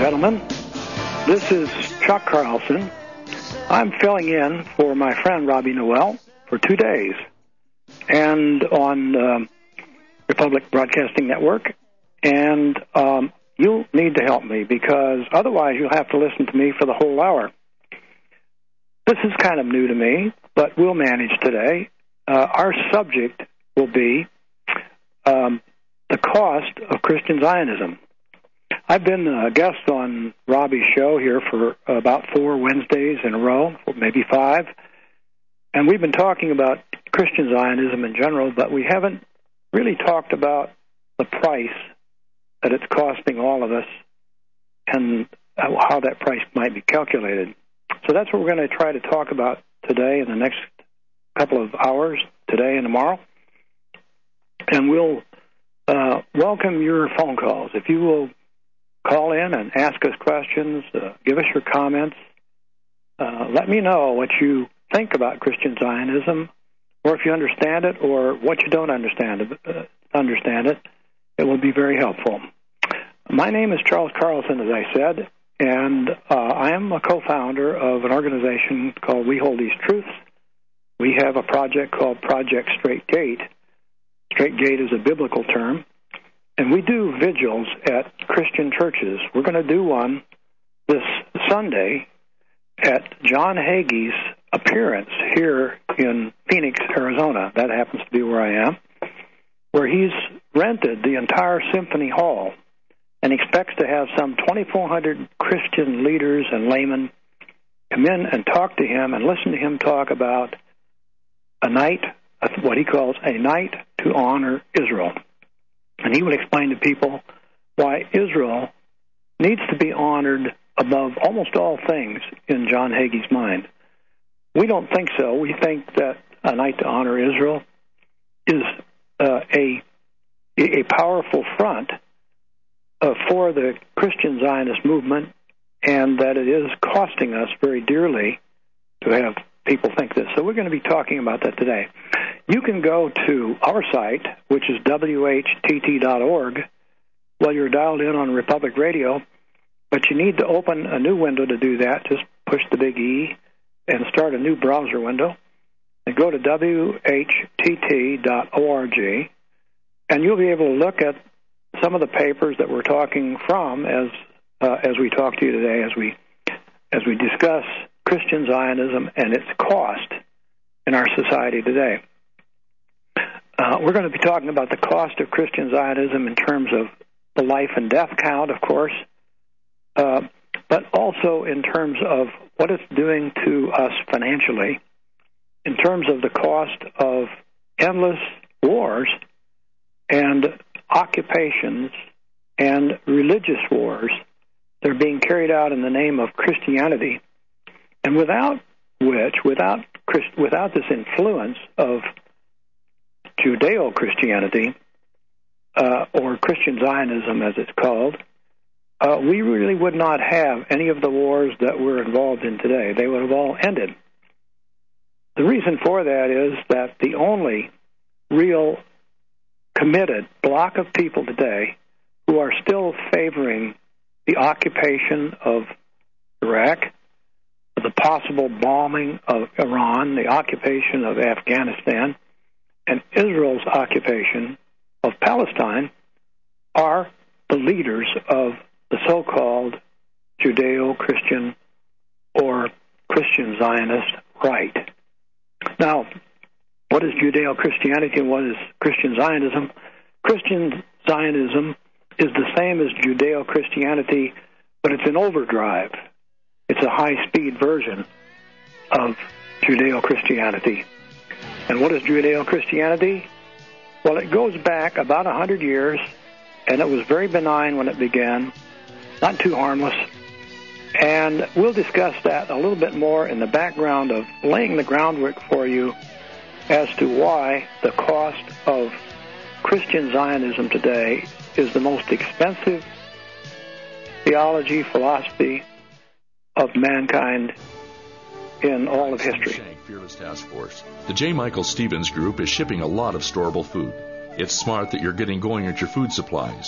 gentlemen. This is Chuck Carlson. I'm filling in for my friend Robbie Noel for 2 days, and on Republic Broadcasting Network. And you'll need to help me, because otherwise you'll have to listen to me for the whole hour. This is kind of new to me, but we'll manage today. Our subject will be the cost of Christian Zionism. I've been a guest on Robbie's show here for about 4 Wednesdays in a row, maybe 5. And we've been talking about Christian Zionism in general, but we haven't really talked about the price that it's costing all of us and how that price might be calculated. So that's what we're going to try to talk about today in the next couple of hours, today and tomorrow. And we'll welcome your phone calls. If you will call in and ask us questions, give us your comments, let me know what you think about Christian Zionism, or if you understand it, or what you don't understand it, it will be very helpful. My name is Charles Carlson, as I said, and I am a co-founder of an organization called We Hold These Truths. We have a project called Project Straight Gate. Straight Gate is a biblical term. And we do vigils at Christian churches. We're going to do one this Sunday at John Hagee's appearance here in Phoenix, Arizona. That happens to be where I am, where he's rented the entire Symphony Hall and expects to have some 2,400 Christian leaders and laymen come in and talk to him and listen to him talk about a night, what he calls a night to honor Israel. And he will explain to people why Israel needs to be honored above almost all things in John Hagee's mind. We don't think so. We think that a night to honor Israel is a powerful front for the Christian Zionist movement, and that it is costing us very dearly to have people think this. So we're going to be talking about that today. You can go to our site, which is whtt.org, while you're dialed in on Republic Radio, but you need to open a new window to do that. Just push the big E and start a new browser window, and go to whtt.org, and you'll be able to look at some of the papers that we're talking from as we talk to you today, as we discuss Christian Zionism and its cost in our society today. We're going to be talking about the cost of Christian Zionism in terms of the life and death count, of course, but also in terms of what it's doing to us financially, in terms of the cost of endless wars and occupations and religious wars that are being carried out in the name of Christianity, and without this influence of Judeo-Christianity, or Christian Zionism as it's called, we really would not have any of the wars that we're involved in today. They would have all ended. The reason for that is that the only real committed block of people today who are still favoring the occupation of Iraq, the possible bombing of Iran, the occupation of Afghanistan, and Israel's occupation of Palestine are the leaders of the so-called Judeo-Christian or Christian Zionist right. Now, what is Judeo-Christianity and what is Christian Zionism? Christian Zionism is the same as Judeo-Christianity, but it's an overdrive. It's a high-speed version of Judeo-Christianity. And what is Judeo-Christianity? Well, it goes back about 100 years, and it was very benign when it began, not too harmless. And we'll discuss that a little bit more in the background of laying the groundwork for you as to why the cost of Christian Zionism today is the most expensive theology, philosophy of mankind in all of history. Shank Fearless Task Force. The J. Michael Stevens Group is shipping a lot of storable food. It's smart that you're getting going at your food supplies.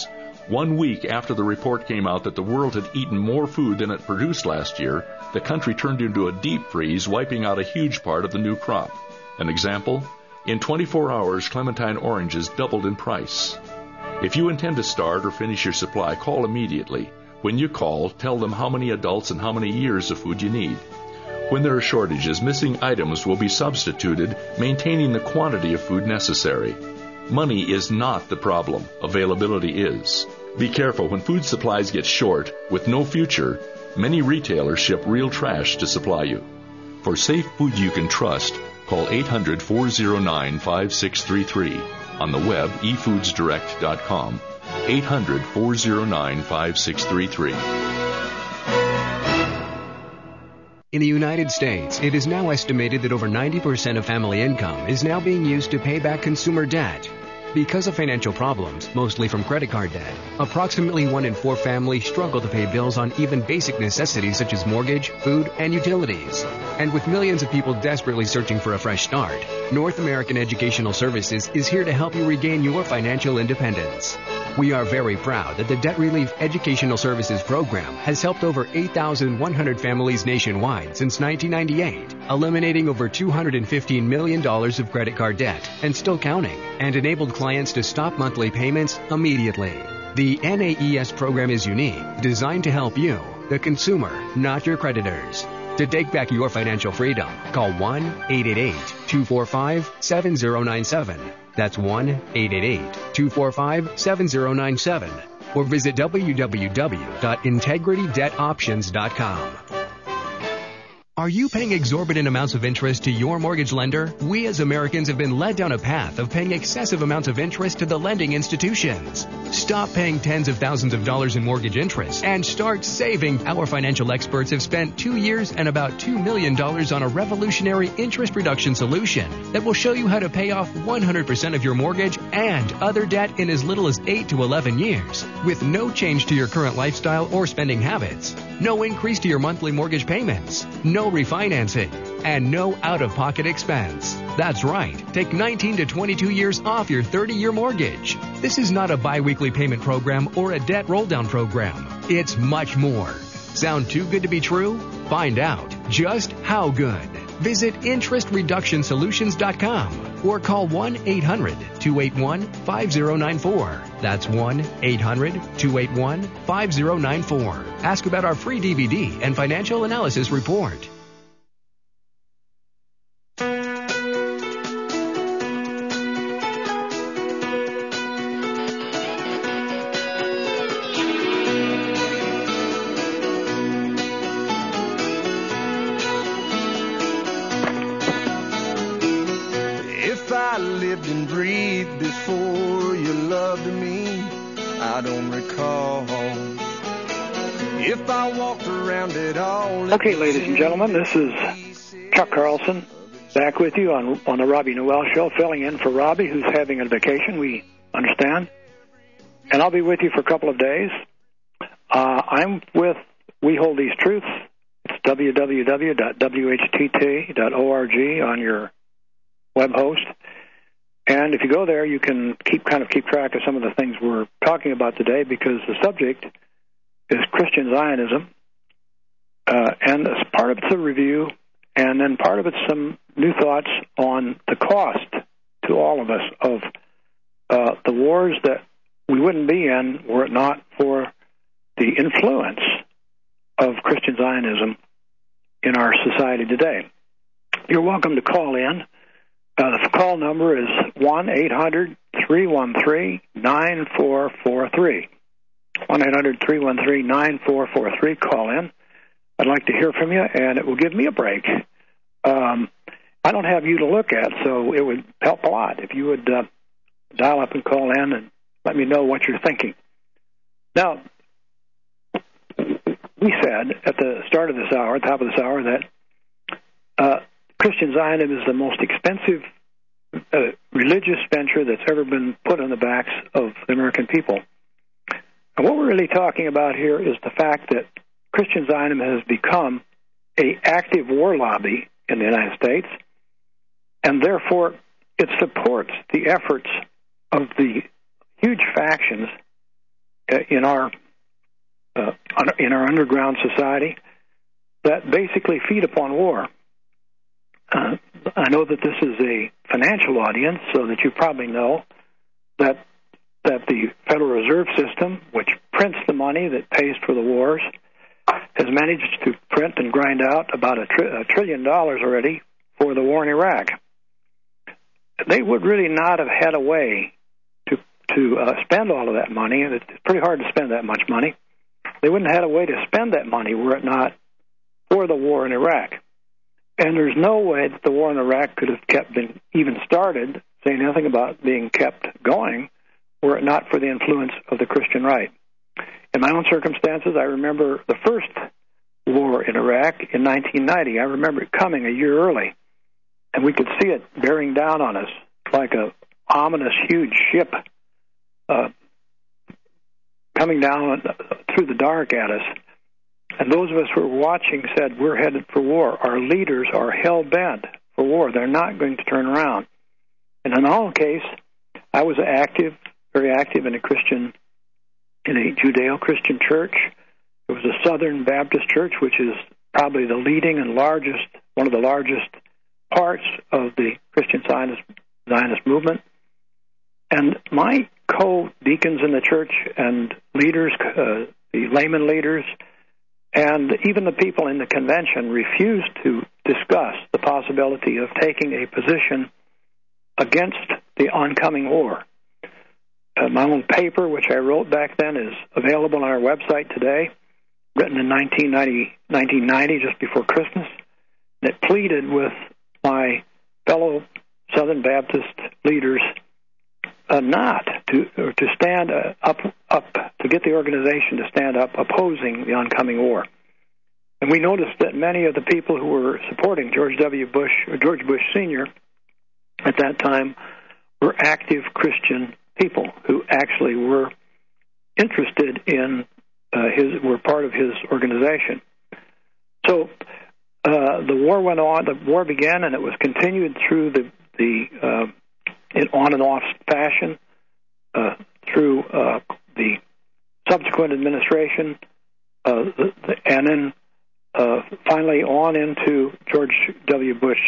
1 week after the report came out that the world had eaten more food than it produced last year, the country turned into a deep freeze, wiping out a huge part of the new crop. An example? In 24 hours, clementine oranges doubled in price. If you intend to start or finish your supply, call immediately. When you call, tell them how many adults and how many years of food you need. When there are shortages, missing items will be substituted, maintaining the quantity of food necessary. Money is not the problem. Availability is. Be careful when food supplies get short, with no future. Many retailers ship real trash to supply you. For safe food you can trust, call 800-409-5633. On the web, efoodsdirect.com. 800-409-5633. In the United States, it is now estimated that over 90% of family income is now being used to pay back consumer debt. Because of financial problems, mostly from credit card debt, approximately 1 in 4 families struggle to pay bills on even basic necessities such as mortgage, food, and utilities. And with millions of people desperately searching for a fresh start, North American Educational Services is here to help you regain your financial independence. We are very proud that the Debt Relief Educational Services Program has helped over 8,100 families nationwide since 1998, eliminating over $215 million of credit card debt and still counting, and enabled clients to stop monthly payments immediately. The NAES program is unique, designed to help you, the consumer, not your creditors. To take back your financial freedom, call 1-888-245-7097. That's 1-888-245-7097. Or visit www.integritydebtoptions.com. Are you paying exorbitant amounts of interest to your mortgage lender? We as Americans have been led down a path of paying excessive amounts of interest to the lending institutions. Stop paying tens of thousands of dollars in mortgage interest and start saving. Our financial experts have spent 2 years and about $2 million on a revolutionary interest reduction solution that will show you how to pay off 100% of your mortgage and other debt in as little as 8 to 11 years with no change to your current lifestyle or spending habits. No increase to your monthly mortgage payments. No refinancing. And no out-of-pocket expense. That's right. Take 19 to 22 years off your 30-year mortgage. This is not a bi-weekly payment program or a debt roll-down program. It's much more. Sound too good to be true? Find out just how good. Visit interestreductionsolutions.com or call 1-800-281-5094. That's 1-800-281-5094. Ask about our free DVD and financial analysis report. Okay, ladies and gentlemen, this is Chuck Carlson back with you on the Robbie Noel Show, filling in for Robbie, who's having a vacation, we understand. And I'll be with you for a couple of days. I'm with We Hold These Truths. It's www.whtt.org on your web host. And if you go there, you can keep track of some of the things we're talking about today, because the subject is Christian Zionism. And as part of it's a review, and then part of it's some new thoughts on the cost to all of us of the wars that we wouldn't be in were it not for the influence of Christian Zionism in our society today. You're welcome to call in. The call number is 1-800-313-9443. 1-800-313-9443. Call in. I'd like to hear from you, and it will give me a break. I don't have you to look at, so it would help a lot if you would dial up and call in and let me know what you're thinking. Now, we said at the start of this hour, at the top of this hour, that Christian Zionism is the most expensive religious venture that's ever been put on the backs of the American people. And what we're really talking about here is the fact that Christian Zionism has become an active war lobby in the United States, and therefore it supports the efforts of the huge factions in our underground society that basically feed upon war. I know that this is a financial audience, so that you probably know that the Federal Reserve System, which prints the money that pays for the wars, has managed to print and grind out about $1 trillion already for the war in Iraq. They would really not have had a way to spend all of that money, and it's pretty hard to spend that much money. They wouldn't have had a way to spend that money were it not for the war in Iraq. And there's no way that the war in Iraq could have been even started, saying nothing about being kept going, were it not for the influence of the Christian right. In my own circumstances, I remember the first war in Iraq in 1990. I remember it coming a year early, and we could see it bearing down on us like a ominous, huge ship coming down through the dark at us. And those of us who were watching said, we're headed for war. Our leaders are hell-bent for war. They're not going to turn around. And in our own case, I was very active in a Judeo-Christian church. It was a Southern Baptist church, which is probably the leading and one of the largest parts of the Christian Zionist movement. And my co-deacons in the church and leaders, the layman leaders, and even the people in the convention refused to discuss the possibility of taking a position against the oncoming war. My own paper, which I wrote back then, is available on our website today, written in 1990, just before Christmas. And it pleaded with my fellow Southern Baptist leaders not to stand up to get the organization to stand up opposing the oncoming war. And we noticed that many of the people who were supporting George Bush Sr. at that time were active Christian people who actually were interested in were part of his organization. So the war went on. The war began, and it was continued through the on and off fashion through the subsequent administration, and then finally on into George W. Bush,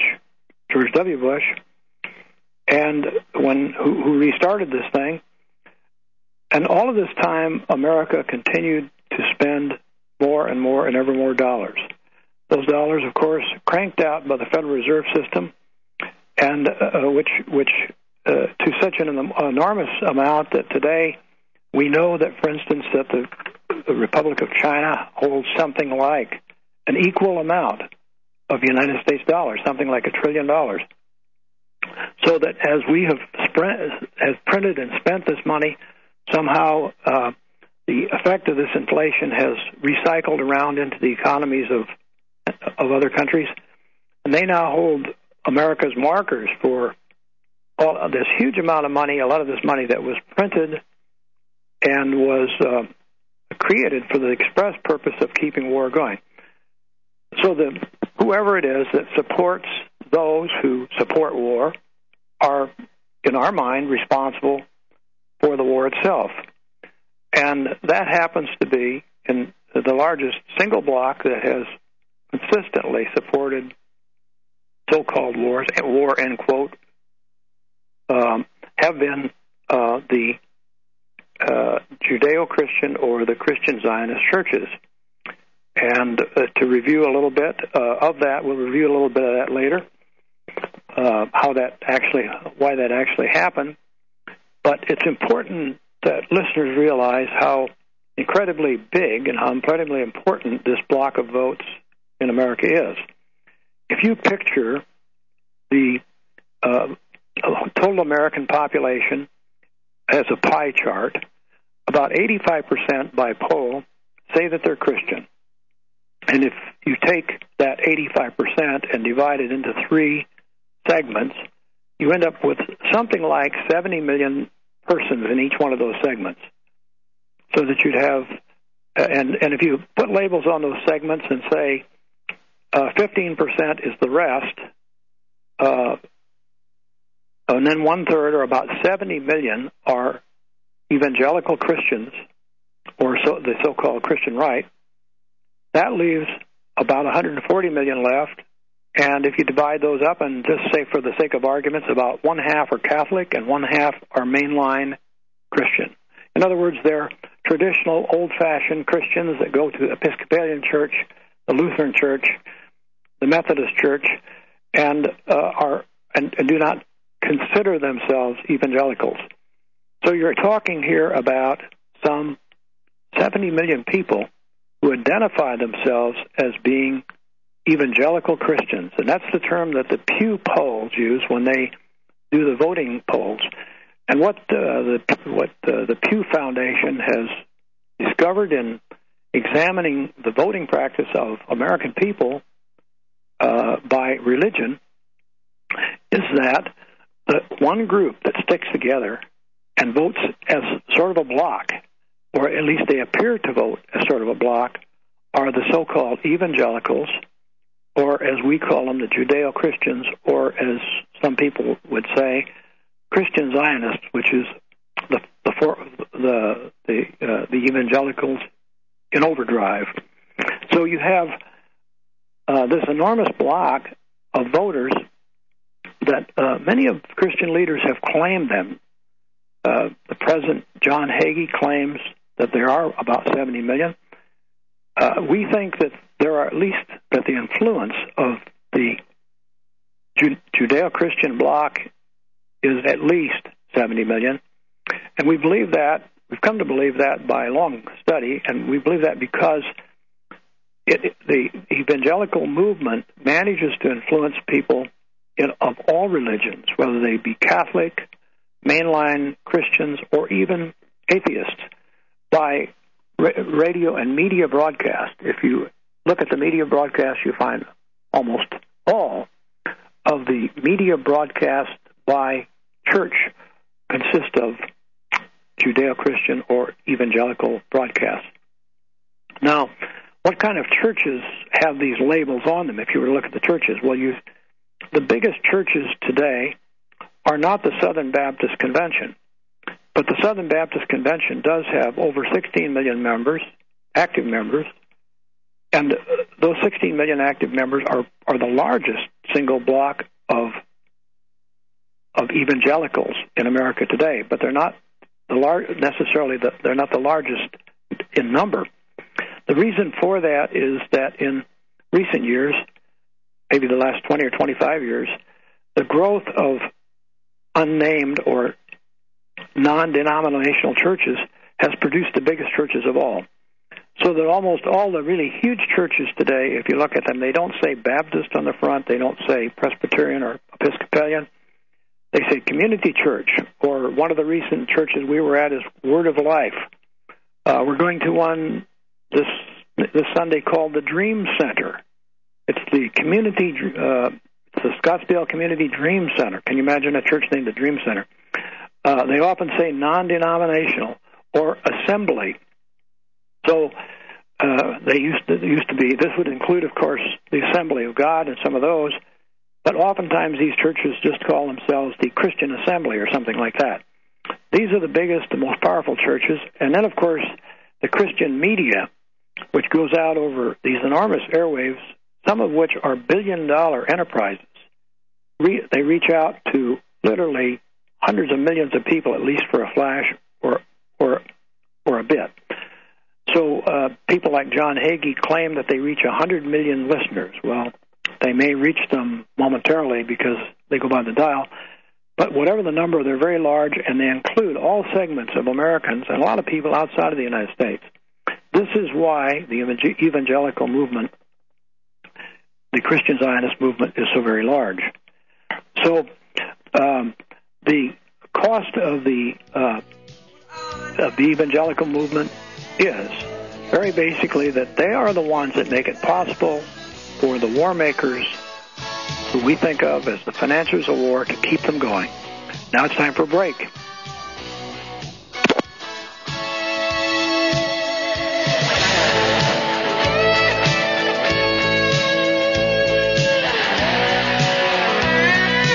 and who restarted this thing. And all of this time, America continued to spend more and more and ever more dollars. Those dollars, of course, cranked out by the Federal Reserve System, and which to such an enormous amount that today we know that, for instance, that the Republic of China holds something like an equal amount of United States dollars, something like $1 trillion. So that as we have printed and spent this money, somehow the effect of this inflation has recycled around into the economies of other countries, and they now hold America's markers for all of this huge amount of money, a lot of this money that was printed and was created for the express purpose of keeping war going. So whoever it is that supports those who support war are, in our mind, responsible for the war itself. And that happens to be in the largest single bloc that has consistently supported so-called wars, war, end quote, have been the Judeo-Christian or the Christian Zionist churches. And to review a little bit of that, we'll review a little bit of that later, why that actually happened. But it's important that listeners realize how incredibly big and how incredibly important this block of votes in America is. If you picture the total American population as a pie chart, about 85% by poll say that they're Christian. And if you take that 85% and divide it into 3 segments, you end up with something like 70 million persons in each one of those segments. So that you'd have, and if you put labels on those segments and say 15% is the rest, and then 1/3, or about 70 million, are evangelical Christians or the so-called Christian right. That leaves about 140 million left. And if you divide those up and just say for the sake of arguments, about one half are Catholic and one half are mainline Christian. In other words, they're traditional, old-fashioned Christians that go to the Episcopalian Church, the Lutheran Church, the Methodist Church, and do not consider themselves evangelicals. So you're talking here about some 70 million people who identify themselves as being evangelical Christians, and that's the term that the Pew polls use when they do the voting polls. And what the Pew Foundation has discovered in examining the voting practice of American people by religion is that the one group that sticks together and votes as sort of a block, or at least they appear to vote as sort of a block, are the so-called evangelicals, or as we call them, the Judeo-Christians, or as some people would say, Christian Zionists, which is the evangelicals in overdrive. So you have this enormous block of voters that many of Christian leaders have claimed them. The President John Hagee claims that there are about 70 million. We think that there are at least that the influence of the Judeo-Christian bloc is at least 70 million. And we believe that, we've come to believe that by a long study, and we believe that because the evangelical movement manages to influence people of all religions, whether they be Catholic, mainline Christians, or even atheists, by radio and media broadcast. If you look at the media broadcast, you find almost all of the media broadcast by church consist of Judeo-Christian or evangelical broadcasts. Now, what kind of churches have these labels on them if you were to look at the churches? Well, the biggest churches today are not the Southern Baptist Convention, but the Southern Baptist Convention does have over 16 million members, active members, and those 16 million active members are the largest single block of evangelicals in America today, but they're not they're not the largest in number. The reason for that is that in recent years, maybe the last 20 or 25 years, the growth of unnamed or non-denominational churches has produced the biggest churches of all. So that almost all the really huge churches today, if you look at them, they don't say Baptist on the front, they don't say Presbyterian or Episcopalian, they say Community Church, or one of the recent churches we were at is Word of Life. We're going to one this Sunday called the Dream Center. It's the community, it's the Scottsdale Community Dream Center. Can you imagine a church named the Dream Center? They often say non-denominational or assembly. So they used to be. This would include, of course, the Assembly of God and some of those. But oftentimes these churches just call themselves the Christian Assembly or something like that. These are the biggest, the most powerful churches. And then, of course, the Christian media, which goes out over these enormous airwaves, some of which are billion-dollar enterprises. They reach out to literally hundreds of millions of people, at least for a flash or a bit. So people like John Hagee claim that they reach 100 million listeners. Well, they may reach them momentarily because they go by the dial, but whatever the number, they're very large, and they include all segments of Americans and a lot of people outside of the United States. This is why the evangelical movement, the Christian Zionist movement, is so very large. So the cost of the evangelical movement is very basically that they are the ones that make it possible for the war makers, who we think of as the financiers of war, to keep them going. Now it's time for a break.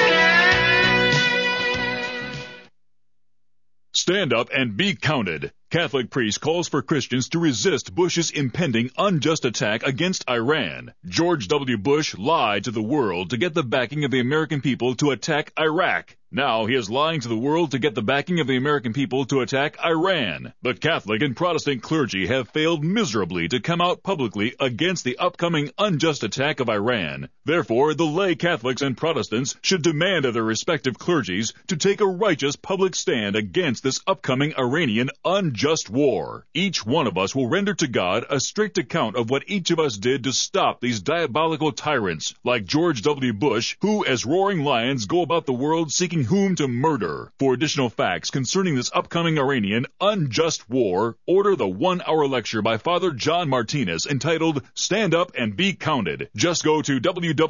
Stand up and be counted. Catholic priest calls for Christians to resist Bush's impending unjust attack against Iran. George W. Bush lied to the world to get the backing of the American people to attack Iraq. Now he is lying to the world to get the backing of the American people to attack Iran. The Catholic and Protestant clergy have failed miserably to come out publicly against the upcoming unjust attack of Iran. Therefore, the lay Catholics and Protestants should demand of their respective clergies to take a righteous public stand against this upcoming Iranian unjust war. Each one of us will render to God a strict account of what each of us did to stop these diabolical tyrants like George W. Bush, who as roaring lions go about the world seeking whom to murder. For additional facts concerning this upcoming Iranian unjust war, order the 1-hour lecture by Father John Martinez entitled Stand Up and Be Counted. Just go to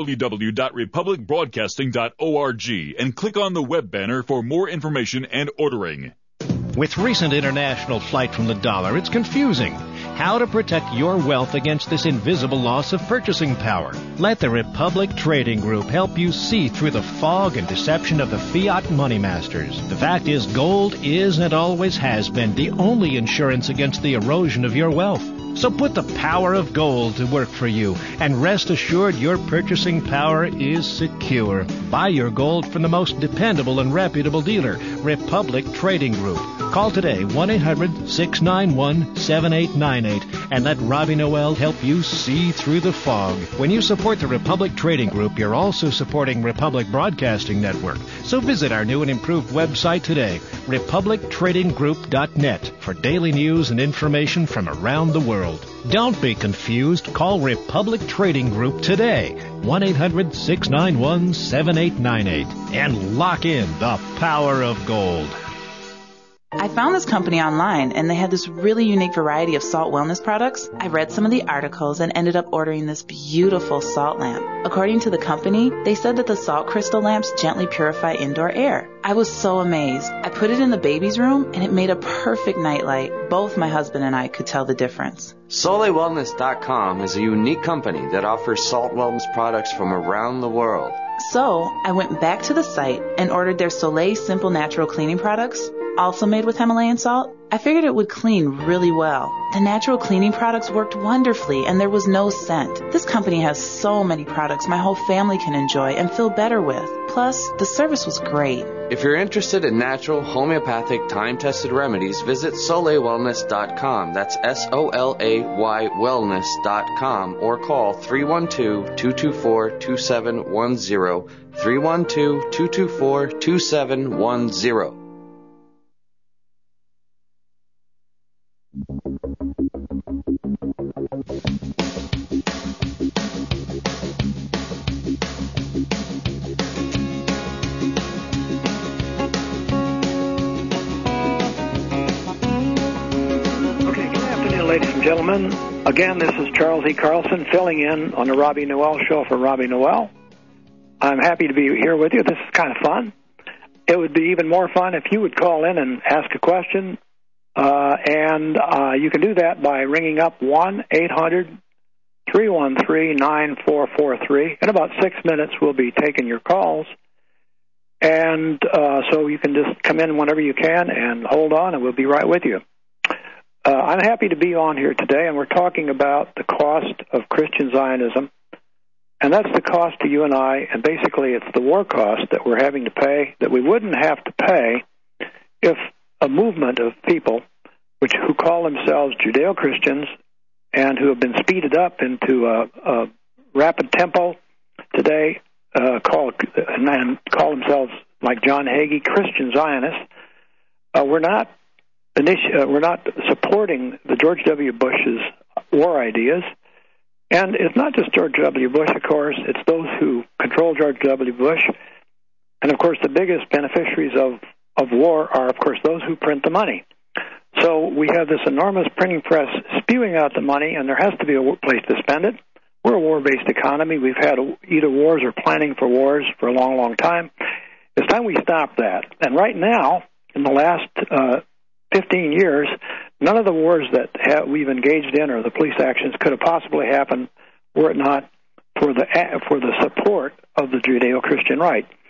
www.republicbroadcasting.org and click on the web banner for more information and ordering. With recent international flight from the dollar, it's confusing. How to protect your wealth against this invisible loss of purchasing power. Let the Republic Trading Group help you see through the fog and deception of the fiat money masters. The fact is, gold is and always has been the only insurance against the erosion of your wealth. So put the power of gold to work for you and rest assured your purchasing power is secure. Buy your gold from the most dependable and reputable dealer, Republic Trading Group. Call today 1-800-691-7898 and let Robbie Noel help you see through the fog. When you support the Republic Trading Group, you're also supporting Republic Broadcasting Network. So visit our new and improved website today, republictradinggroup.net, for daily news and information from around the world. Don't be confused. Call Republic Trading Group today, 1-800-691-7898, and lock in the power of gold. I found this company online, and they had this really unique variety of salt wellness products. I read some of the articles and ended up ordering this beautiful salt lamp. According to the company, they said that the salt crystal lamps gently purify indoor air. I was so amazed. I put it in the baby's room, and it made a perfect nightlight. Both my husband and I could tell the difference. SoleilWellness.com is a unique company that offers salt wellness products from around the world. So I went back to the site and ordered their Soleil Simple Natural Cleaning products, also made with Himalayan salt. I figured it would clean really well. The natural cleaning products worked wonderfully, and there was no scent. This company has so many products my whole family can enjoy and feel better with. Plus, the service was great. If you're interested in natural, homeopathic, time-tested remedies, visit SoleilWellness.com. That's SOLAY wellness.com, or call 312-224-2710, 312-224-2710. Ladies and gentlemen, again, this is Charles E. Carlson filling in on the Robbie Noel Show for Robbie Noel. I'm happy to be here with you. This is kind of fun. It would be even more fun if you would call in and ask a question, and you can do that by ringing up 1-800-313-9443. In about 6 minutes, we'll be taking your calls, and so you can just come in whenever you can and hold on, and we'll be right with you. I'm happy to be on here today, and we're talking about the cost of Christian Zionism, and that's the cost to you and I, and basically it's the war cost that we're having to pay that we wouldn't have to pay if a movement of people who call themselves Judeo-Christians and who have been speeded up into a rapid tempo today call themselves, like John Hagee, Christian Zionists. We're not supporting the George W. Bush's war ideas. And it's not just George W. Bush, of course. It's those who control George W. Bush. And, of course, the biggest beneficiaries of war are, of course, those who print the money. So we have this enormous printing press spewing out the money, and there has to be a place to spend it. We're a war-based economy. We've had either wars or planning for wars for a long, long time. It's time we stop that. And right now, in the last 15 years, none of the wars that we've engaged in or the police actions could have possibly happened were it not for the support of the Judeo-Christian right. The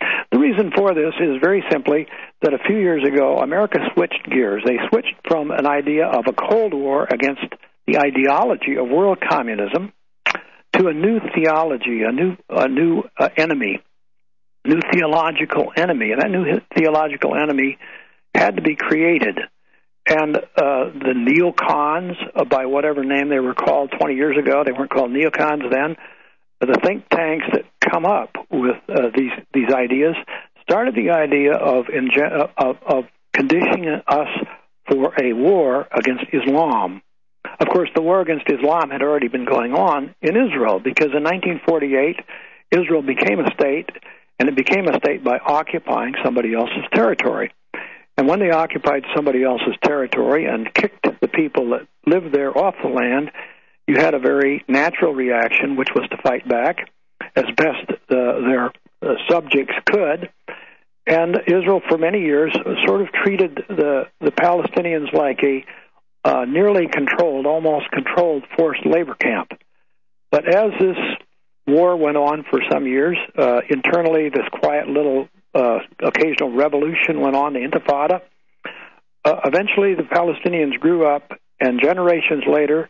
reason for this is very simply that a few years ago, America switched gears. They switched from an idea of a Cold War against the ideology of world communism to a new theology, a new enemy, new theological enemy. And that new theological enemy had to be created. And the neocons, by whatever name they were called 20 years ago, they weren't called neocons then, the think tanks that come up with these ideas started the idea of conditioning us for a war against Islam. Of course, the war against Islam had already been going on in Israel, because in 1948, Israel became a state, and it became a state by occupying somebody else's territory. And when they occupied somebody else's territory and kicked the people that lived there off the land, you had a very natural reaction, which was to fight back as best their subjects could. And Israel, for many years, sort of treated the Palestinians like a nearly controlled, almost controlled forced labor camp. But as this war went on for some years, internally this quiet little occasional revolution went on, the Intifada. Eventually the Palestinians grew up, and generations later,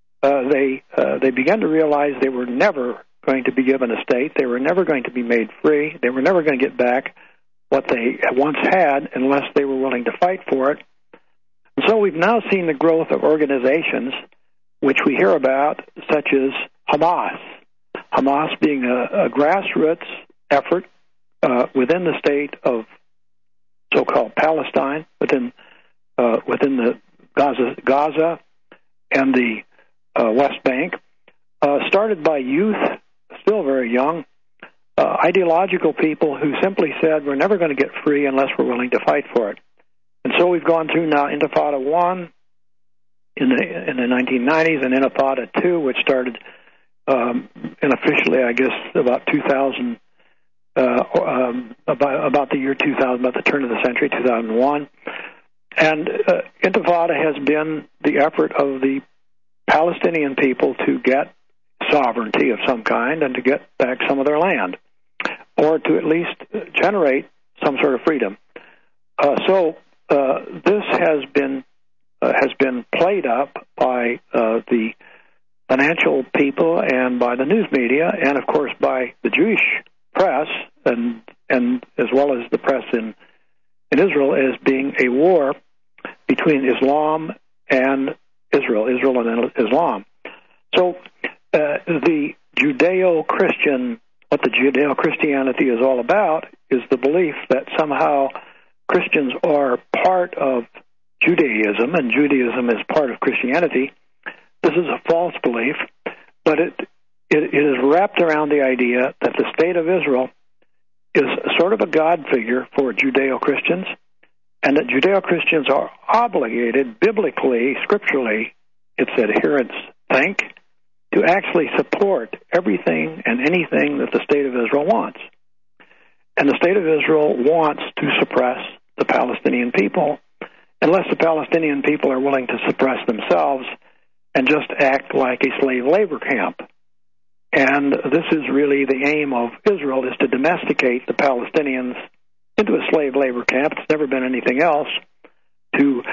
they began to realize they were never going to be given a state. They were never going to be made free. They were never going to get back what they once had unless they were willing to fight for it. And so we've now seen the growth of organizations which we hear about, such as Hamas. Hamas being a grassroots effort within the state of so-called Palestine, within the Gaza and the West Bank, started by youth, still very young, ideological people who simply said, we're never going to get free unless we're willing to fight for it. And so we've gone through now Intifada 1 in the 1990s, and Intifada 2, which started unofficially, I guess, about 2000, about the year 2000, about the turn of the century, 2001. And Intifada has been the effort of the Palestinian people to get sovereignty of some kind and to get back some of their land, or to at least generate some sort of freedom. So this has been played up by the financial people and by the news media, and of course by the Jewish press, and as well as the press in Israel, as being a war between Islam and Israel and Islam. So the Judeo-Christian, what the Judeo-Christianity is all about, is the belief that somehow Christians are part of Judaism and Judaism is part of Christianity. This is a false belief, but it is wrapped around the idea that the state of Israel is sort of a God figure for Judeo-Christians, and that Judeo-Christians are obligated, biblically, scripturally, its adherents think, to actually support everything and anything that the state of Israel wants. And the state of Israel wants to suppress the Palestinian people, unless the Palestinian people are willing to suppress themselves and just act like a slave labor camp. And this is really the aim of Israel, is to domesticate the Palestinians into a slave labor camp. It's never been anything else. To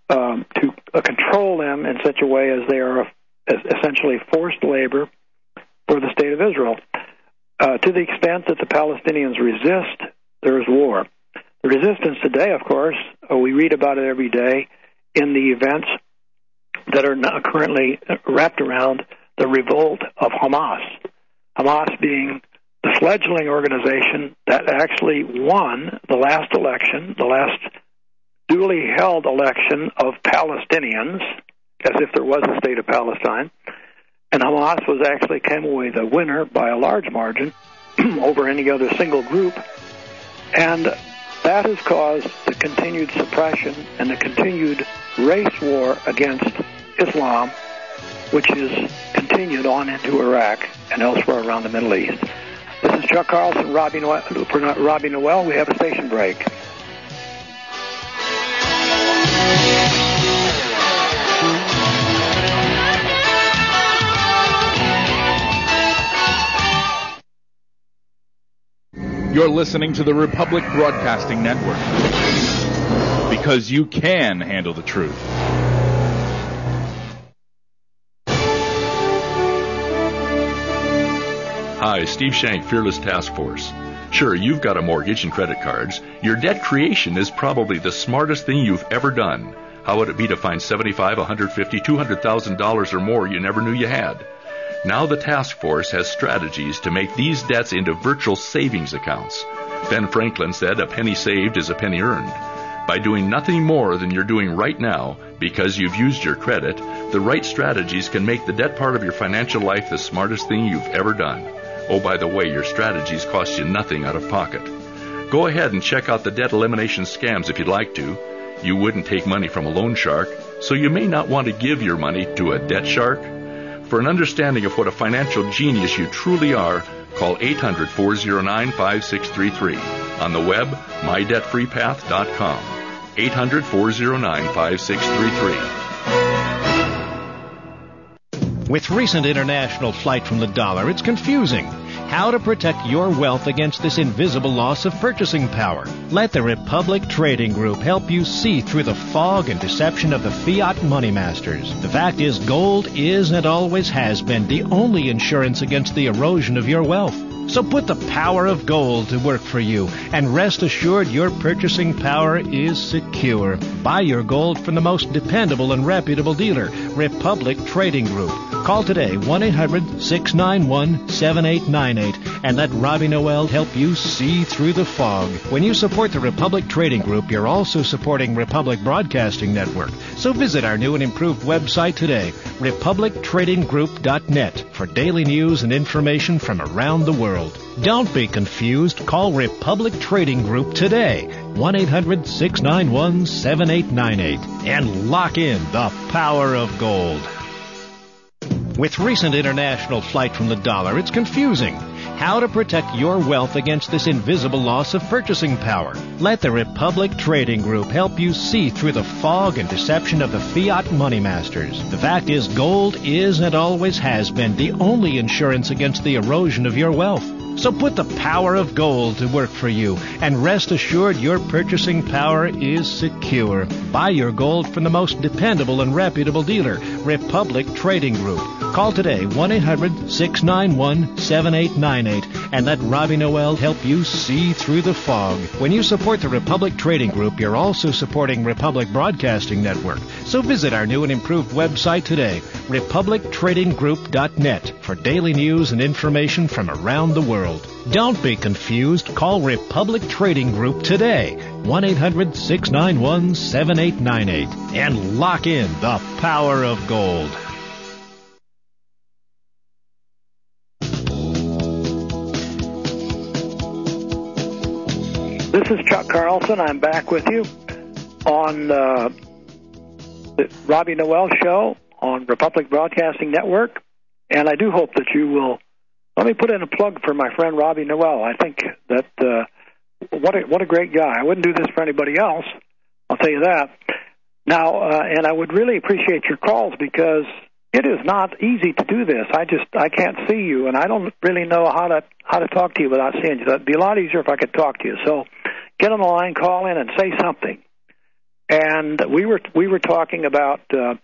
control them in such a way as they are essentially forced labor for the state of Israel. To the extent that the Palestinians resist, there is war. The resistance today, of course, we read about it every day in the events that are now currently wrapped around the revolt of Hamas. Hamas being the fledgling organization that actually won the last election, the last duly held election of Palestinians, as if there was a state of Palestine. And Hamas came away the winner by a large margin over any other single group. And that has caused the continued suppression and the continued race war against Islam, which is continued on into Iraq and elsewhere around the Middle East. This is Chuck Carlson, Robbie Noel. We have a station break. You're listening to the Republic Broadcasting Network. Because you can handle the truth. Hi, Steve Shank, Fearless Task Force. Sure, you've got a mortgage and credit cards. Your debt creation is probably the smartest thing you've ever done. How would it be to find $75,000, $150,000, $200,000 or more you never knew you had? Now the task force has strategies to make these debts into virtual savings accounts. Ben Franklin said, "A penny saved is a penny earned." By doing nothing more than you're doing right now, because you've used your credit, the right strategies can make the debt part of your financial life the smartest thing you've ever done. Oh, by the way, your strategies cost you nothing out of pocket. Go ahead and check out the debt elimination scams if you'd like to. You wouldn't take money from a loan shark, so you may not want to give your money to a debt shark. For an understanding of what a financial genius you truly are, call 800-409-5633. On the web, mydebtfreepath.com. 800-409-5633. With recent international flight from the dollar, it's confusing. How to protect your wealth against this invisible loss of purchasing power. Let the Republic Trading Group help you see through the fog and deception of the fiat money masters. The fact is, gold is and always has been the only insurance against the erosion of your wealth. So put the power of gold to work for you, and rest assured your purchasing power is secure. Buy your gold from the most dependable and reputable dealer, Republic Trading Group. Call today, 1-800-691-7898, and let Robbie Noel help you see through the fog. When you support the Republic Trading Group, you're also supporting Republic Broadcasting Network. So visit our new and improved website today, republictradinggroup.net, for daily news and information from around the world. Don't be confused. Call Republic Trading Group today, 1-800-691-7898, and lock in the power of gold. With recent international flight from the dollar, it's confusing. How to protect your wealth against this invisible loss of purchasing power. Let the Republic Trading Group help you see through the fog and deception of the fiat money masters. The fact is, gold is and always has been the only insurance against the erosion of your wealth. So put the power of gold to work for you, and rest assured your purchasing power is secure. Buy your gold from the most dependable and reputable dealer, Republic Trading Group. Call today, 1-800-691-7898, and let Robbie Noel help you see through the fog. When you support the Republic Trading Group, you're also supporting Republic Broadcasting Network. So visit our new and improved website today, republictradinggroup.net, for daily news and information from around the world. Don't be confused. Call Republic Trading Group today, 1-800-691-7898, and lock in the power of gold. This is Chuck Carlson. I'm back with you on the Robbie Noel Show on Republic Broadcasting Network, and I do hope that you will. Let me put in a plug for my friend Robbie Noel. I think that what a great guy. I wouldn't do this for anybody else, I'll tell you that. Now, and I would really appreciate your calls, because it is not easy to do this. I can't see you, and I don't really know how to talk to you without seeing you. It'd be a lot easier if I could talk to you. So get on the line, call in, and say something. And we were talking about the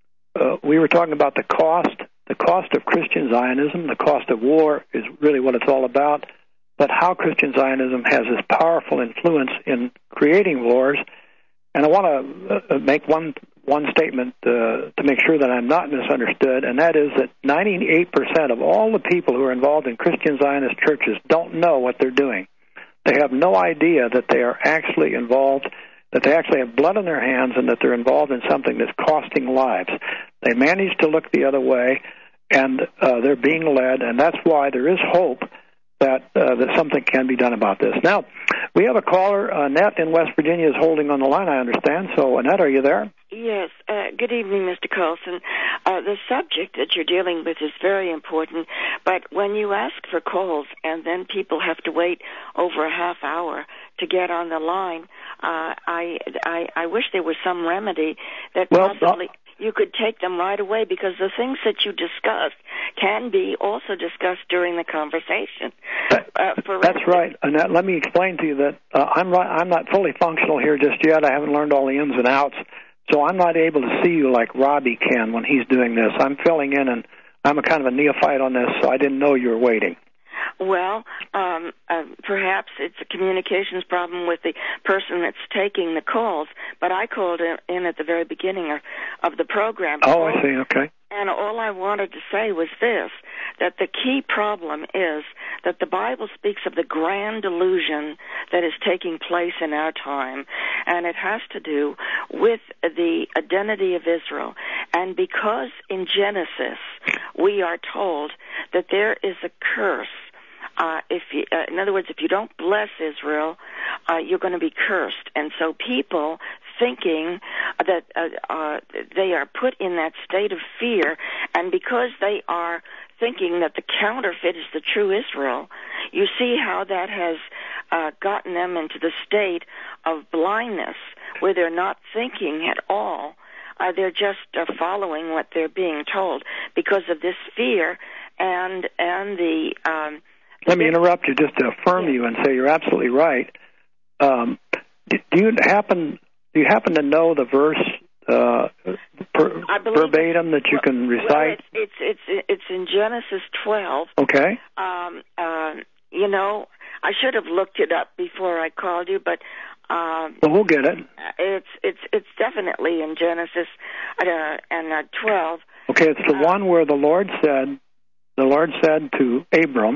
cost. The cost of Christian Zionism, the cost of war is really what it's all about, but how Christian Zionism has this powerful influence in creating wars. And I want to make one statement to make sure that I'm not misunderstood, and that is that 98% of all the people who are involved in Christian Zionist churches don't know what they're doing. They have no idea that they are actually involved, that they actually have blood on their hands, and that they're involved in something that's costing lives. They manage to look the other way, and they're being led, and that's why there is hope that something can be done about this. Now, we have a caller. Annette in West Virginia is holding on the line, I understand. So, Annette, are you there? Yes. Good evening, Mr. Carlson. The subject that you're dealing with is very important, but when you ask for calls and then people have to wait over a half hour to get on the line, I wish there was some remedy that possibly... you could take them right away, because the things that you discussed can be also discussed during the conversation. That's right. And let me explain to you that I'm not fully functional here just yet. I haven't learned all the ins and outs, so I'm not able to see you like Robbie can when he's doing this. I'm filling in, and I'm a kind of a neophyte on this, so I didn't know you were waiting. Well, perhaps it's a communications problem with the person that's taking the calls, but I called in at the very beginning of the program. Oh, I see, okay. And all I wanted to say was this, that the key problem is that the Bible speaks of the grand delusion that is taking place in our time, and it has to do with the identity of Israel. And because in Genesis we are told that there is a curse, in other words, if you don't bless Israel, you're going to be cursed. And so people thinking that they are put in that state of fear, and because they are thinking that the counterfeit is the true Israel, you see how that has gotten them into the state of blindness, where they're not thinking at all. They're just following what they're being told because of this fear and the... Let me interrupt you just to affirm you and say you're absolutely right. Do you happen to know the verse verbatim that you can recite? Well, it's in Genesis 12. Okay. You know, I should have looked it up before I called you, but well, we'll get it. It's definitely in Genesis 12. Okay, it's the one where the Lord said to Abram,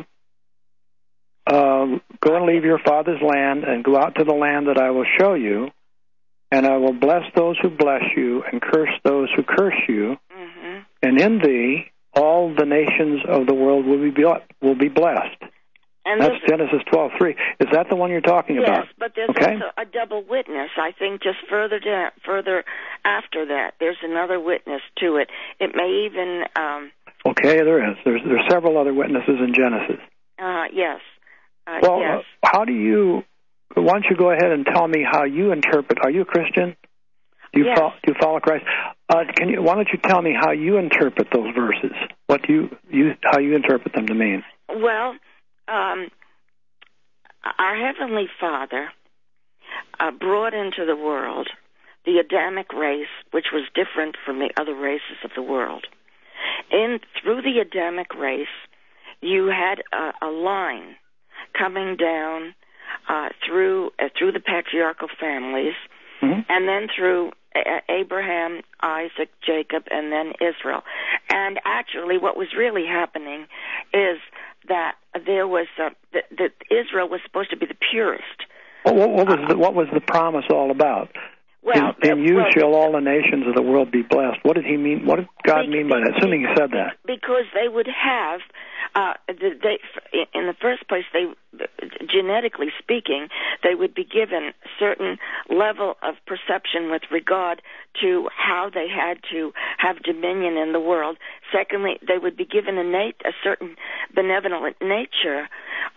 go and leave your father's land and go out to the land that I will show you, and I will bless those who bless you and curse those who curse you. Mm-hmm. And in thee all the nations of the world will be blessed. And that's Genesis 12:3. Is that the one you're talking about? Yes, but there's also a double witness. I think just further after that, there's another witness to it. It may even. Okay, there is. There's several other witnesses in Genesis. Yes. Well, yes. How do you? Why don't you go ahead and tell me how you interpret? Are you a Christian? Do you follow Christ? Why don't you tell me how you interpret those verses? What how you interpret them to mean? Well, our Heavenly Father brought into the world the Adamic race, which was different from the other races of the world. Through the Adamic race, you had a line coming down through the patriarchal families, mm-hmm. and then through Abraham, Isaac, Jacob, and then Israel. And actually, what was really happening is that there was that Israel was supposed to be the purest. What was the promise all about? Well, in you shall all the nations of the world be blessed. What did he mean? What did God mean by that? Assuming he said that, because they would have, in the first place, genetically speaking, they would be given a certain level of perception with regard to how they had to have dominion in the world. Secondly, they would be given a certain benevolent nature,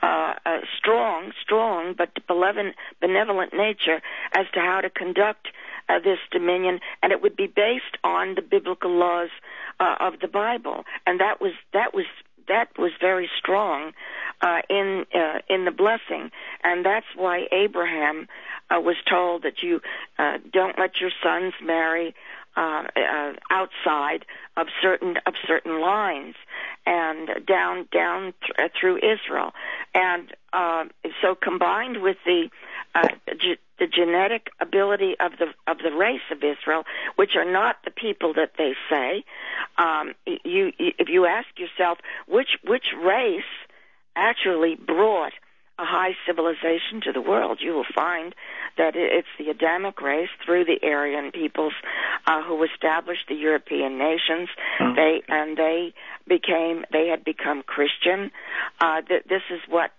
strong but benevolent nature as to how to conduct this dominion, and it would be based on the biblical laws of the Bible, and that was very strong in the blessing, and that's why Abraham was told that you don't let your sons marry outside of certain lines, and down through Israel, and so combined with the genetic ability of the race of Israel, which are not the people that they say, if you ask yourself which race actually brought a high civilization to the world, you will find that it's the Adamic race through the Aryan peoples who established the European nations. They had become Christian. This is what.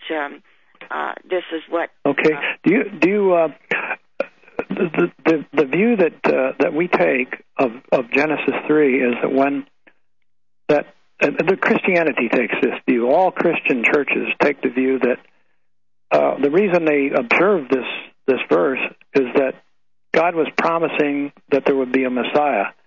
Okay. Do you the view that we take of Genesis 3 is that the Christianity takes this view. All Christian churches take the view that the reason they observe this verse is that God was promising that there would be a Messiah,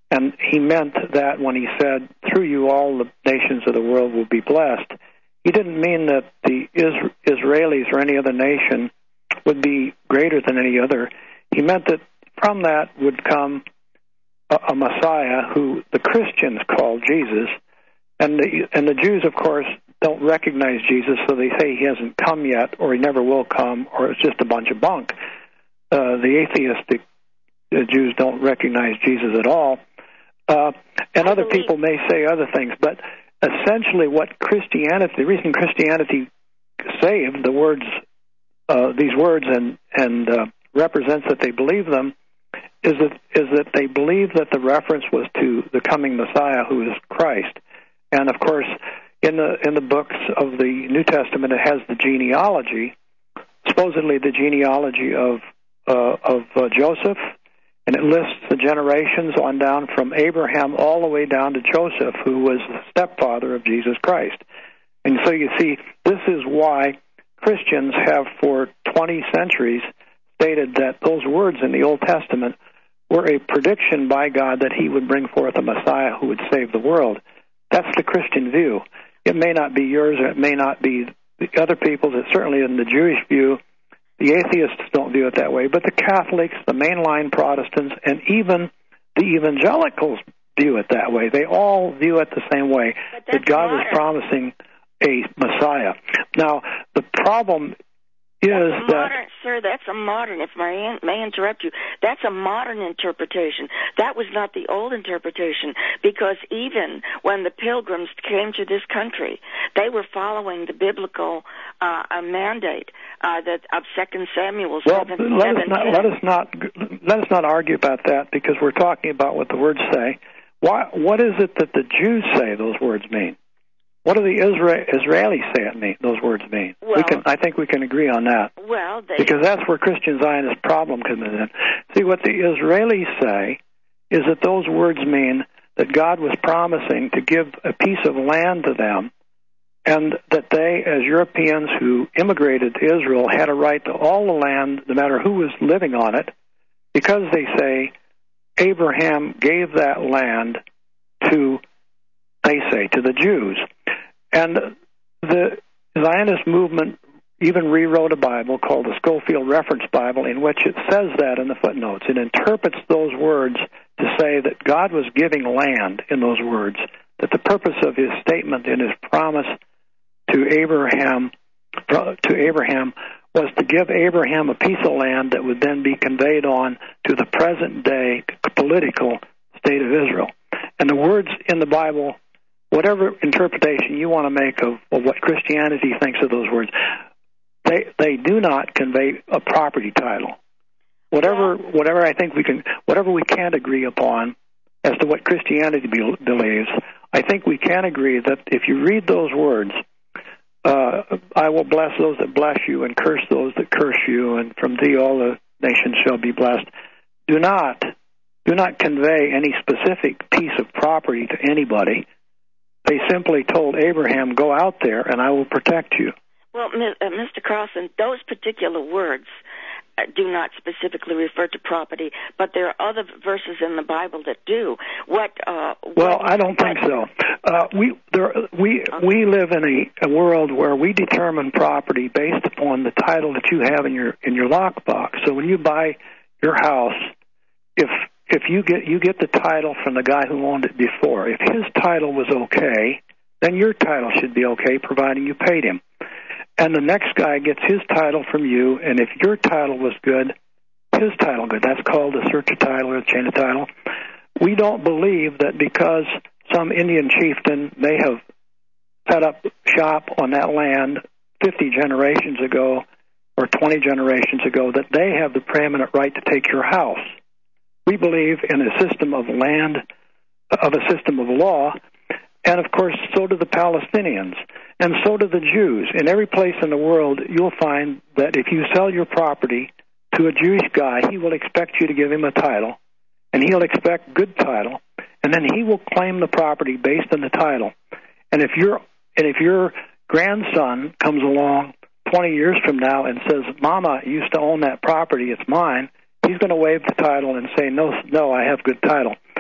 And he meant that when he said, through you all the nations of the world will be blessed, he didn't mean that the Israelis or any other nation would be greater than any other. He meant that from that would come a Messiah who the Christians call Jesus, and the Jews, of course, don't recognize Jesus, so they say he hasn't come yet, or he never will come, or it's just a bunch of bunk. The atheistic Jews don't recognize Jesus at all, and other people may say other things, but essentially what Christianity, the reason Christianity saved the words, these words, and represents that they believe them, is that they believe that the reference was to the coming Messiah, who is Christ. And of course, in the books of the New Testament, it has the genealogy, supposedly the genealogy of Joseph, and it lists the generations on down from Abraham all the way down to Joseph, who was the stepfather of Jesus Christ. And so you see, this is why Christians have for 20 centuries stated that those words in the Old Testament were a prediction by God that he would bring forth a Messiah who would save the world. That's the Christian view. It may not be yours, or it may not be the other people's. It's certainly in the Jewish view. The atheists don't view it that way, but the Catholics, the mainline Protestants, and even the evangelicals view it that way. They all view it the same way, that God is promising a Messiah. Now, the problem is that... Sir, that's a modern, if I may interrupt you, that's a modern interpretation. That was not the old interpretation, because even when the pilgrims came to this country, they were following the biblical mandate that of 2 Samuel 7:17. Let us not argue about that, because we're talking about what the words say. What is it that the Jews say those words mean? What do the Israelis say those words mean? Well, I think we can agree on that. Well, because that's where Christian Zionist problem comes in. See, what the Israelis say is that those words mean that God was promising to give a piece of land to them, and that they, as Europeans who immigrated to Israel, had a right to all the land, no matter who was living on it, because they say Abraham gave that land to the Jews. And the Zionist movement even rewrote a Bible called the Schofield Reference Bible, in which it says that in the footnotes. It interprets those words to say that God was giving land in those words, that the purpose of his statement and his promise to Abraham was to give Abraham a piece of land that would then be conveyed on to the present-day political state of Israel. And the words in the Bible, whatever interpretation you want to make of what Christianity thinks of those words, they do not convey a property title. Whatever we can't agree upon as to what Christianity believes, I think we can agree that if you read those words, I will bless those that bless you and curse those that curse you, and from thee all the nations shall be blessed. Do not convey any specific piece of property to anybody. They simply told Abraham, go out there and I will protect you. Well, Mr. Carlson, those particular words do not specifically refer to property, but there are other verses in the Bible that do. I don't think so. We live in a world where we determine property based upon the title that you have in your lockbox. So when you buy your house, if you get the title from the guy who owned it before, if his title was okay, then your title should be okay, providing you paid him. And the next guy gets his title from you, and if your title was good, his title good. That's called a search of title or a chain of title. We don't believe that because some Indian chieftain may have set up shop on that land 50 generations ago or 20 generations ago, that they have the preeminent right to take your house. We believe in a system of land, of a system of law, and of course so do the Palestinians, and so do the Jews. In every place in the world, you'll find that if you sell your property to a Jewish guy, he will expect you to give him a title, and he'll expect good title, and then he will claim the property based on the title. And if your grandson comes along 20 years from now and says, Mama used to own that property, it's mine, he's going to waive the title and say, no, I have good title.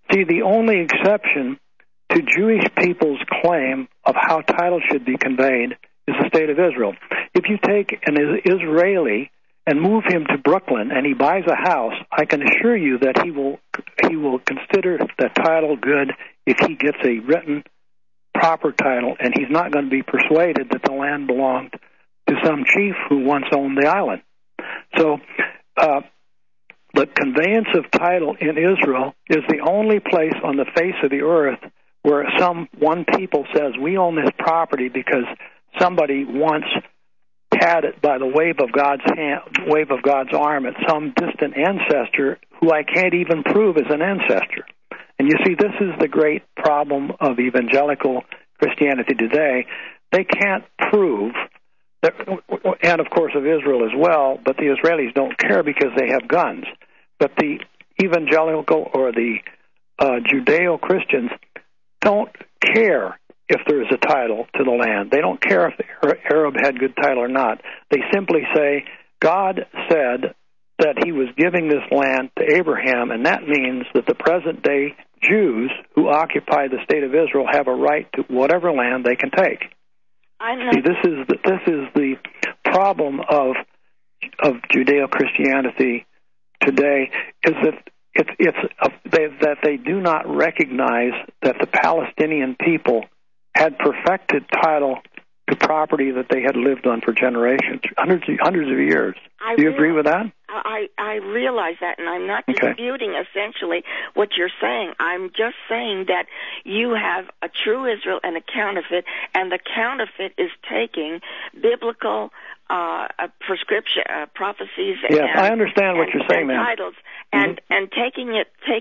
See, the only exception to Jewish people's claim of how title should be conveyed is the state of Israel. If you take an Israeli and move him to Brooklyn and he buys a house, I can assure you that he will consider the title good if he gets a written proper title, and he's not going to be persuaded that the land belonged to some chief who once owned the island. So the conveyance of title in Israel is the only place on the face of the earth where one people says, we own this property because somebody once had it by the wave of God's arm at some distant ancestor who I can't even prove is an ancestor. And you see, this is the great problem of evangelical Christianity today. They can't prove that, and of course of Israel as well, but the Israelis don't care because they have guns. But the evangelical or the Judeo-Christians don't care if there is a title to the land. They don't care if the Arab had good title or not. They simply say, God said that he was giving this land to Abraham, and that means that the present-day Jews who occupy the state of Israel have a right to whatever land they can take. See, this is the problem of Judeo-Christianity today, is that they do not recognize that the Palestinian people had perfected title to property that they had lived on for generations, hundreds of years. Do you agree with that? I realize that, and I'm not disputing essentially what you're saying. I'm just saying that you have a true Israel and a counterfeit, and the counterfeit is taking biblical prescription, prophecies. Yes, I understand what you're saying, ma'am. Titles, and taking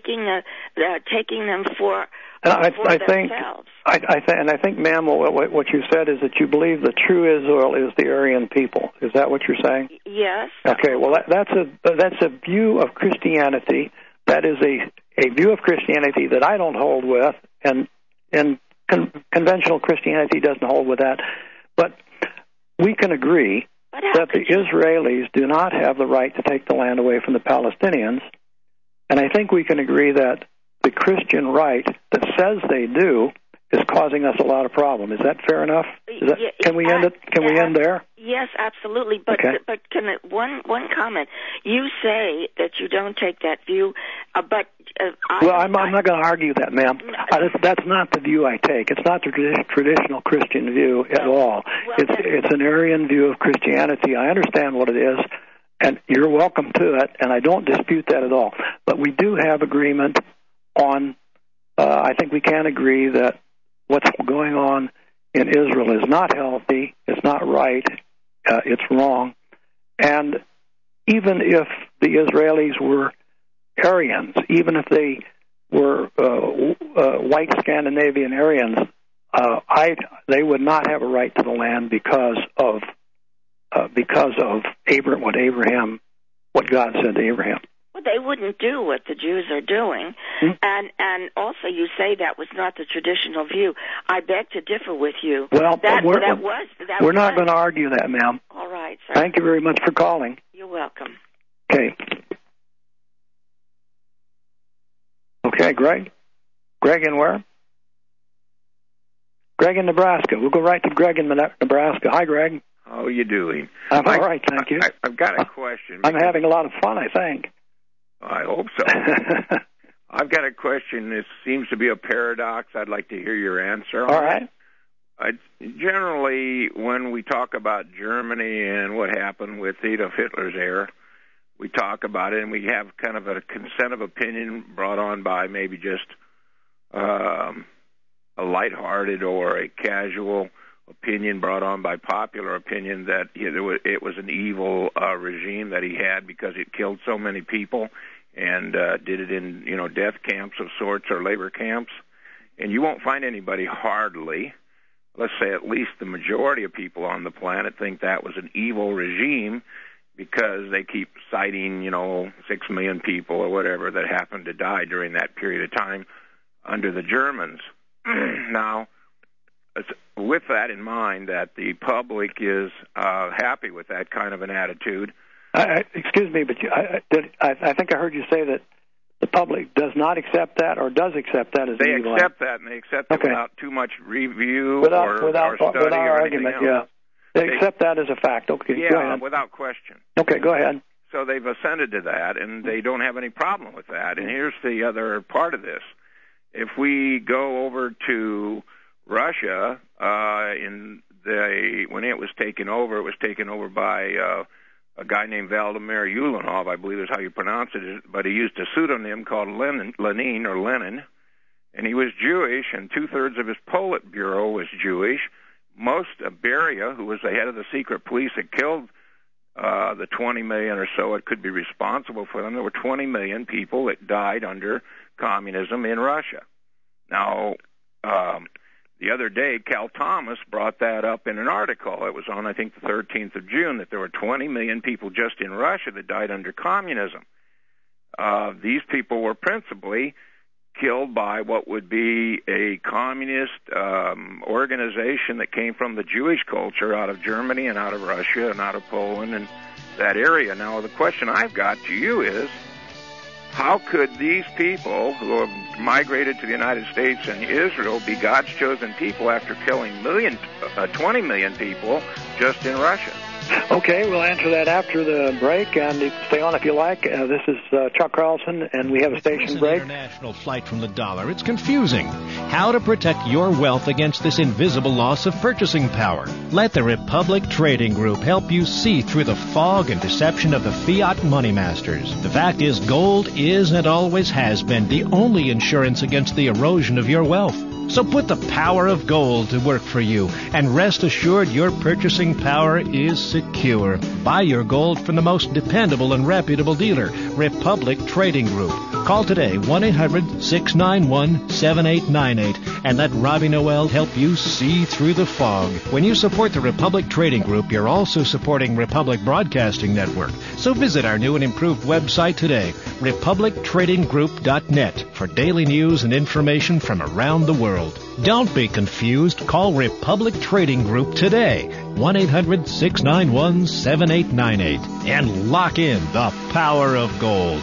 them for. And I think, ma'am, what you said is that you believe the true Israel is the Aryan people. Is that what you're saying? Yes. Okay. Well, that's a view of Christianity. That is a view of Christianity that I don't hold with, and conventional Christianity doesn't hold with that. But we can agree that the Israelis do not have the right to take the land away from the Palestinians, and I think we can agree that the Christian right that says they do is causing us a lot of problem. Is that fair enough? Can we end it? Can we end there? Yes, absolutely. But one comment. You say that you don't take that view, but I'm not going to argue that, ma'am. That's not the view I take. It's not the traditional Christian view at all. It's an Aryan view of Christianity. I understand what it is, and you're welcome to it, and I don't dispute that at all. But we do have agreement on, I think we can agree that what's going on in Israel is not healthy, it's not right, it's wrong. And even if the Israelis were Aryans, even if they were white Scandinavian Aryans, they would not have a right to the land because of what God said to Abraham. Well, they wouldn't do what the Jews are doing, and also you say that was not the traditional view. I beg to differ with you. Well, we're not going to argue that, ma'am. All right, sir. Thank you very much for calling. You're welcome. Okay. Okay, Greg? Greg in where? Greg in Nebraska. We'll go right to Greg in Nebraska. Hi, Greg. How are you doing? I'm all right, thank you. I've got a question. I'm having a lot of fun, I think. I hope so. I've got a question. This seems to be a paradox. I'd like to hear your answer on. All right. Generally, when we talk about Germany and what happened with Adolf Hitler's era, we talk about it and we have kind of a consent of opinion brought on by maybe just a lighthearted or a casual opinion brought on by popular opinion that it was an evil regime that he had because it killed so many people and did it in death camps of sorts or labor camps. And you won't find anybody, hardly, let's say at least the majority of people on the planet think that was an evil regime because they keep citing 6 million people or whatever that happened to die during that period of time under the Germans. Now, with that in mind, that the public is happy with that kind of an attitude. Excuse me, but I think I heard you say that the Republic does not accept that, or does accept that as they an evil accept act? that, and they accept it without too much review without or study without or argument. anything else. Yeah, they accept that as a fact. Okay, go yeah, ahead. without question. Okay, go ahead. So they've ascended to that, and they don't have any problem with that. And here's the other part of this: if we go over to Russia, when it was taken over by a guy named Vladimir Ulanov, I believe is how you pronounce it, but he used a pseudonym called Lenin, and he was Jewish, and 2/3 of his Politburo was Jewish. Beria, who was the head of the secret police that killed the 20 million or so it could be responsible for them, there were 20 million people that died under communism in Russia. Now, the other day, Cal Thomas brought that up in an article. It was on, I think, the 13th of June, that there were 20 million people just in Russia that died under communism. These people were principally killed by what would be a communist organization that came from the Jewish culture out of Germany and out of Russia and out of Poland and that area. Now, the question I've got to you is, how could these people who have migrated to the United States and Israel be God's chosen people after killing 20 million people just in Russia? Okay, we'll answer that after the break, and stay on if you like. This is Chuck Carlson, and we have a station break. International flight from the dollar. It's confusing. How to protect your wealth against this invisible loss of purchasing power. Let the Republic Trading Group help you see through the fog and deception of the fiat money masters. The fact is, gold is and always has been the only insurance against the erosion of your wealth. So put the power of gold to work for you, and rest assured your purchasing power is secure. Buy your gold from the most dependable and reputable dealer, Republic Trading Group. Call today, 1-800-691-7898, and let Robbie Noel help you see through the fog. When you support the Republic Trading Group, you're also supporting Republic Broadcasting Network. So visit our new and improved website today, republictradinggroup.net, for daily news and information from around the world. Don't be confused. Call Republic Trading Group today, 1-800-691-7898, and lock in the power of gold.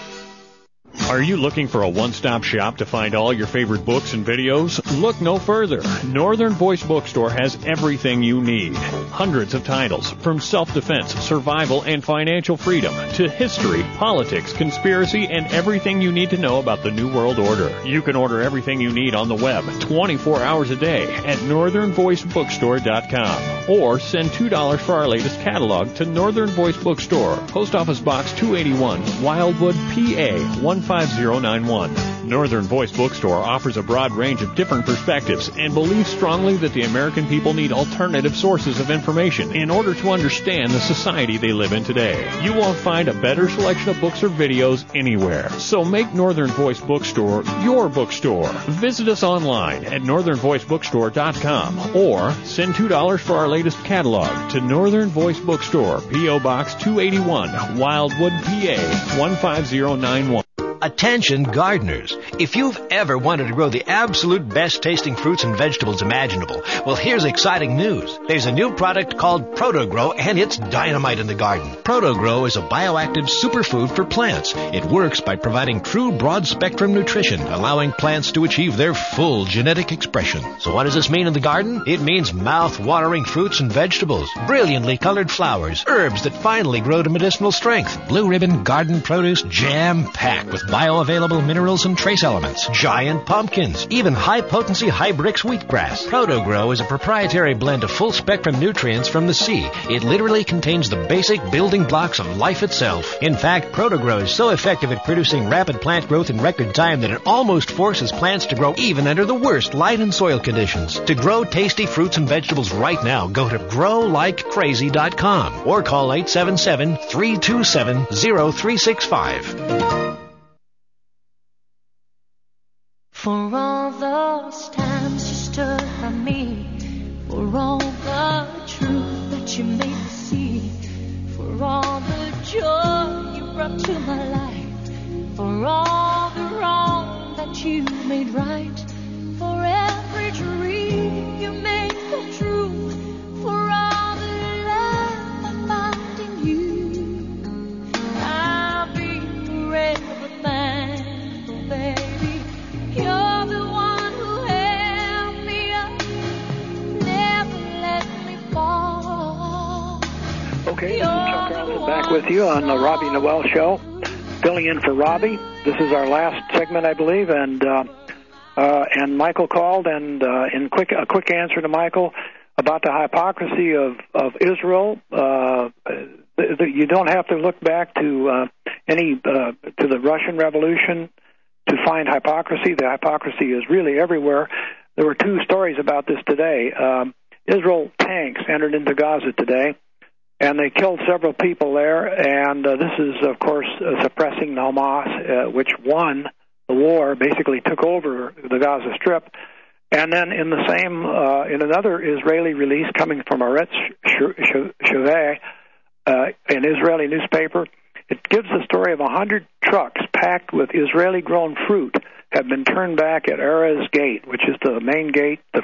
Are you looking for a one-stop shop to find all your favorite books and videos? Look no further. Northern Voice Bookstore has everything you need. Hundreds of titles, from self-defense, survival, and financial freedom, to history, politics, conspiracy, and everything you need to know about the New World Order. You can order everything you need on the web 24 hours a day at northernvoicebookstore.com, or send $2 for our latest catalog to Northern Voice Bookstore, Post Office Box 281, Wildwood, PA 15091. Northern Voice Bookstore offers a broad range of different perspectives and believes strongly that the American people need alternative sources of information in order to understand the society they live in today. You won't find a better selection of books or videos anywhere. So make Northern Voice Bookstore your bookstore. Visit us online at northernvoicebookstore.com, or send $2 for our latest catalog to Northern Voice Bookstore, P.O. Box 281, Wildwood, PA 15091. Attention gardeners. If you've ever wanted to grow the absolute best tasting fruits and vegetables imaginable, well, here's exciting news. There's a new product called ProtoGrow, and it's dynamite in the garden. ProtoGrow is a bioactive superfood for plants. It works by providing true broad-spectrum nutrition, allowing plants to achieve their full genetic expression. So what does this mean in the garden? It means mouth-watering fruits and vegetables, brilliantly colored flowers, herbs that finally grow to medicinal strength, blue ribbon garden produce jam-packed with bioavailable minerals and trace elements, giant pumpkins, even high-potency Hybrix wheatgrass. ProtoGrow is a proprietary blend of full-spectrum nutrients from the sea. It literally contains the basic building blocks of life itself. In fact, ProtoGrow is so effective at producing rapid plant growth in record time that it almost forces plants to grow even under the worst light and soil conditions. To grow tasty fruits and vegetables right now, go to growlikecrazy.com or call 877-327-0365. For all those times you stood by me, for all the truth that you made me see, for all the joy you brought to my life, for all the wrong that you made right, for every dream you made come true, for all the love I find in you, I'll be forever thankful. Okay, this is Chuck Carlson back with you on the Robbie Noel Show, filling in for Robbie. This is our last segment, I believe, and Michael called, and in a quick answer to Michael about the hypocrisy of Israel. You don't have to look back to to the Russian Revolution to find hypocrisy. The hypocrisy is really everywhere. There were two stories about this today. Israel tanks entered into Gaza today, and they killed several people there, and this is, of course, suppressing Hamas, which won the war, basically took over the Gaza Strip. And then in the same, in another Israeli release coming from Aretz Shaveh, an Israeli newspaper, it gives the story of 100 trucks packed with Israeli-grown fruit have been turned back at Erez Gate, which is the main gate, the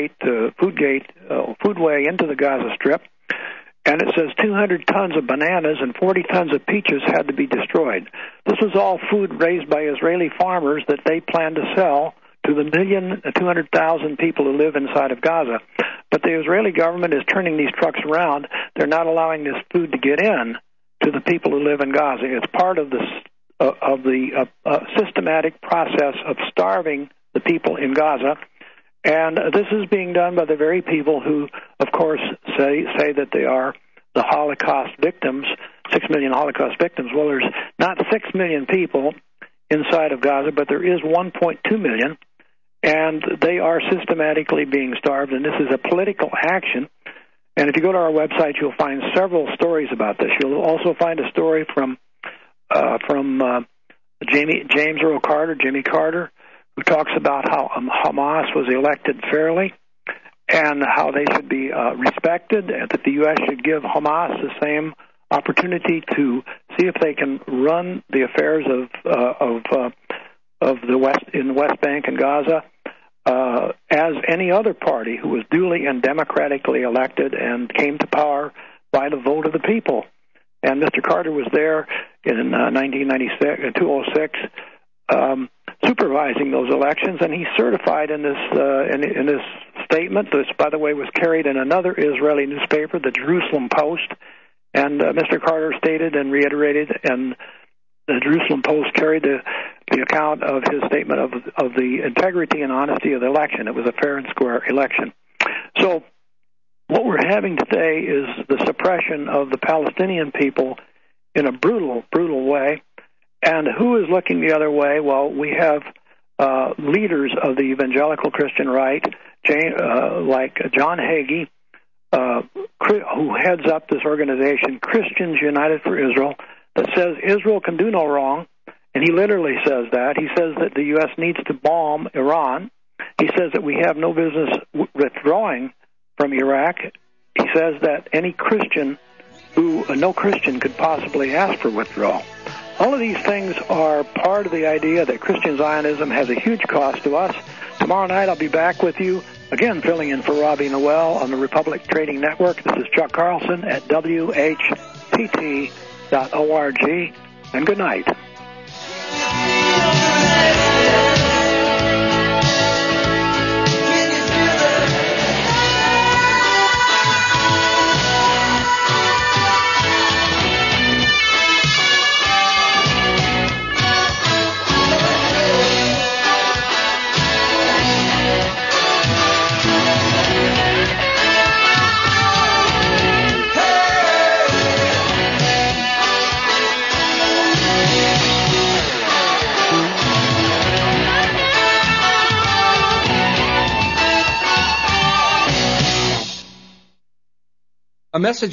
foodway into the Gaza Strip. And it says 200 tons of bananas and 40 tons of peaches had to be destroyed. This was all food raised by Israeli farmers that they plan to sell to the 1,200,000 people who live inside of Gaza. But the Israeli government is turning these trucks around. They're not allowing this food to get in to the people who live in Gaza. It's part of the systematic process of starving the people in Gaza. And this is being done by the very people who, of course, say that they are the Holocaust victims, 6 million Holocaust victims. Well, there's not 6 million people inside of Gaza, but there is 1.2 million, and they are systematically being starved, and this is a political action. And if you go to our website, you'll find several stories about this. You'll also find a story from James Earl Carter, Jimmy Carter, who talks about how Hamas was elected fairly and how they should be respected, and that the U.S. should give Hamas the same opportunity to see if they can run the affairs of the West in the West Bank and Gaza as any other party who was duly and democratically elected and came to power by the vote of the people. And Mr. Carter was there in 206. Supervising those elections, and he certified in this statement. This, by the way, was carried in another Israeli newspaper, the Jerusalem Post, and Mr. Carter stated and reiterated, and the Jerusalem Post carried the account of his statement of the integrity and honesty of the election. It was a fair and square election. So what we're having today is the suppression of the Palestinian people in a brutal way. And who is looking the other way? Well, we have leaders of the evangelical Christian right, like John Hagee, who heads up this organization, Christians United for Israel, that says Israel can do no wrong. And he literally says that. He says that the U.S. needs to bomb Iran. He says that we have no business withdrawing from Iraq. He says that no Christian could possibly ask for withdrawal. All of these things are part of the idea that Christian Zionism has a huge cost to us. Tomorrow night I'll be back with you, again filling in for Robbie Noel on the Republic Trading Network. This is Chuck Carlson at WHPT.org, and good night. A message